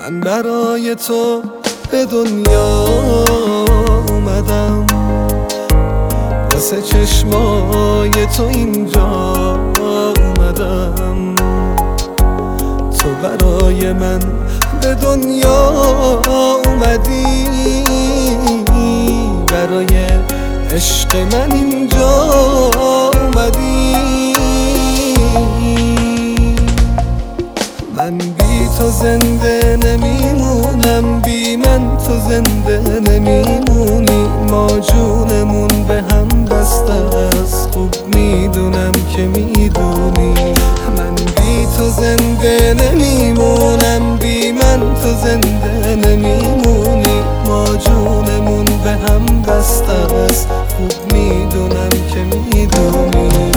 من برای تو به دنیا اومدم، واسه چشمای تو اینجا اومدم. تو برای من به دنیا اومدی، برای عشق من اینجا اومدی. من بی تو زنده نمیمونم، بی من تو زنده نمیمونی. ما جونمون به هم بسته است، خوب میدونم که میدونی. من بی تو زنده نمیمونم، بی من تو زنده نمیمونی. ما جونمون به هم بسته است، خوب میدونم که میدونی.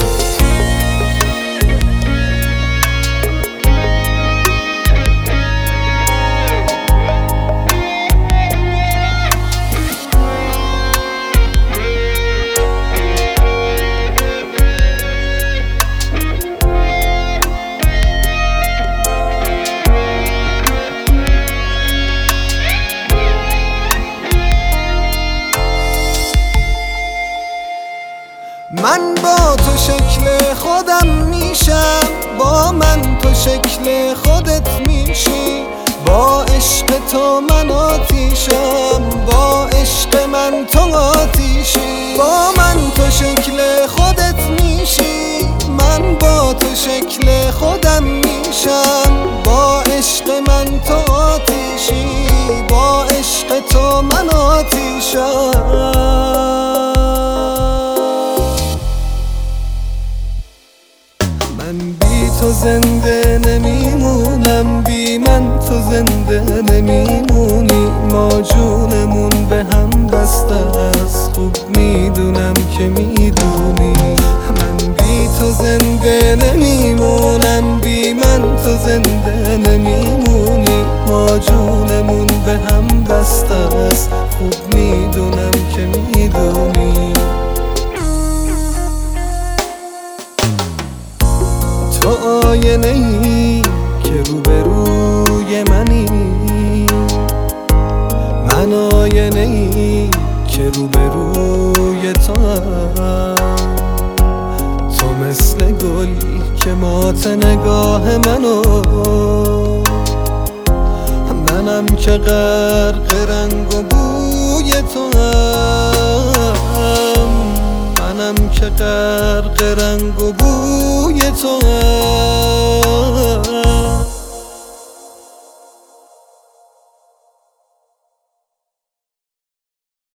من با تو شکل خودم میشم، با من تو شکل خودت میشی. با عشق تو من آتیشم، با عشق من تو آتیشی. با من تو شکل خودت میشی، من با تو شکل خودم میشم. با عشق من تو آتیشی، با عشق تو من آتیشم. من بی تو زنده نمیمونم، بی من تو زنده نمیمونی. ما جونمون به هم بسته است، خوب میدونم که میدونی. من بی تو زنده نمیمونم، بی من تو زنده نمیمونی. ما جونمون به هم بسته است، خوب میدونم که میدونی. تو آینه ای که روبروی منی، من آینه ای که روبروی تو هم. تو مثل گلی که مات نگاه منو، منم که غرق رنگ و بوی تو هم، منم که غرق رنگ و بوی تو هم.